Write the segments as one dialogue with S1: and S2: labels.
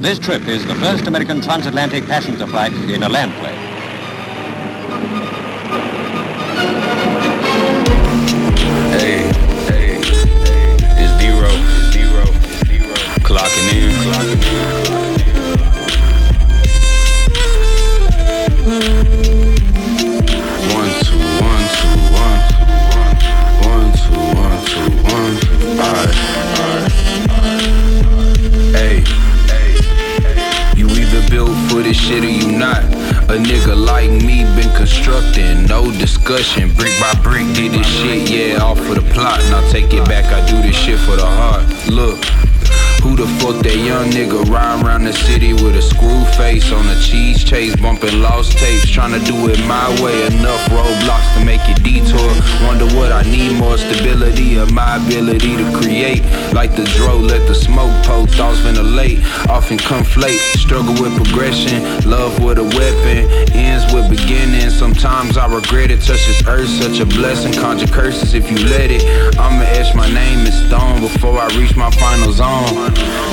S1: This trip is the first American transatlantic passenger flight in a land plane.
S2: Hey, it's D-Ro, clocking in. 1, 2, 1, 2, 1, 2, 1, 2, 1, 2, 1. Alright. Hey, you either built for this shit or you not. A nigga like me been constructing, no discussion. Brick by brick, did this shit, yeah, all for the plot. Now take it back, I do this shit for the heart. Look, who the fuck that young nigga riding around the city with a screw face on a cheese chase, bumping lost tapes, trying to do it my way. Enough roadblocks to make it detour. Wonder what I need, more stability of my ability to create. Like the dro, let the smoke pour, thoughts ventilate, often conflate. Struggle with progression, love with a weapon, ends with beginning. Sometimes I regret it, touch this earth, such a blessing. Conjure curses if you let it. I'ma etch my name in stone before I reach my final zone.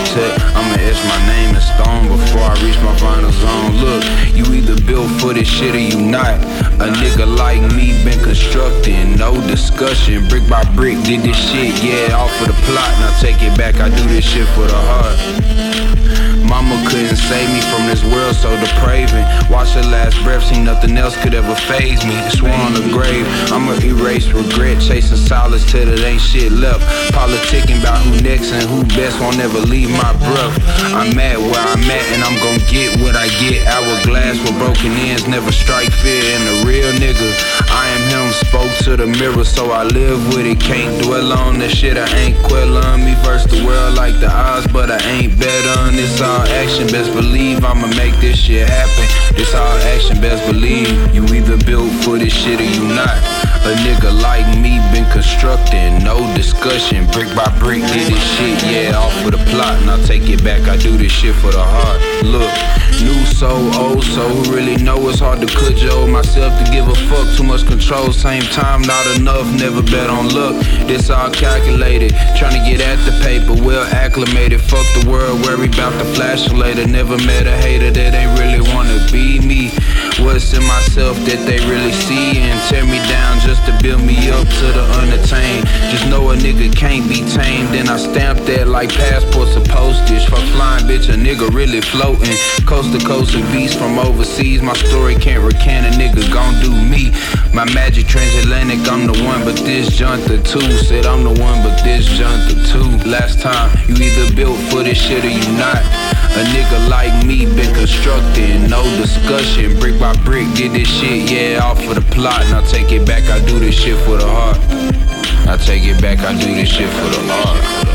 S2: I'ma etch my name in stone before I reach my final zone. Look, you either built for this shit or you not. A nigga like me been constructing, no discussion. Brick by brick, did this shit, yeah, all for the plot. Now take it back, I do this shit for the heart. Mama couldn't save me from this world so depraving. Watch her last breath, see nothing else could ever faze me. Swore on the grave, I'ma erase regret. Chasing solace till there ain't shit left. Politicking about who next and who best won't ever leave my breath. I'm at where I'm at and I'm gon' get what I get. Hourglass with broken ends, never strike fear. And a real nigga, I am him, spoke to the mirror so I live with it. Can't dwell on the shit, I ain't quellin'. Me versus the world like the odds, but I ain't bet on. It's all action, best believe I'ma make this shit happen. This all action, best believe. You either built for this shit or you not. A nigga like me been constructing, no discussion. Brick by brick, did this shit, yeah, all for the plot. Now take it back, I do this shit for the heart. Look, new soul, old soul, who really know it's hard to cudgel myself to give a fuck. Too much control, same time, not enough, never bet on luck. This all calculated, trying to get at the paper, well acclimated. Fuck the world, worry about the flashing later. Never met a hater that ain't really wanna be me. What's in myself that they really see and tear me down just to build me up to the unattained. Just know a nigga can't be tamed, and I stamp that like passports or postage. Fuck flying, bitch, a nigga really floating. Coast to coast and beats from overseas. My story can't recant, a nigga gon' do me. My magic transatlantic, I'm the one, but this junk the two. Said I'm the one, but this junk the two. Last time, you either built for this shit or you not. A nigga like me been constructing, no discussion. Brick by brick, did this shit, yeah, all for the plot. Now take it back, I do this shit for the heart. I take it back, I do this shit for the heart.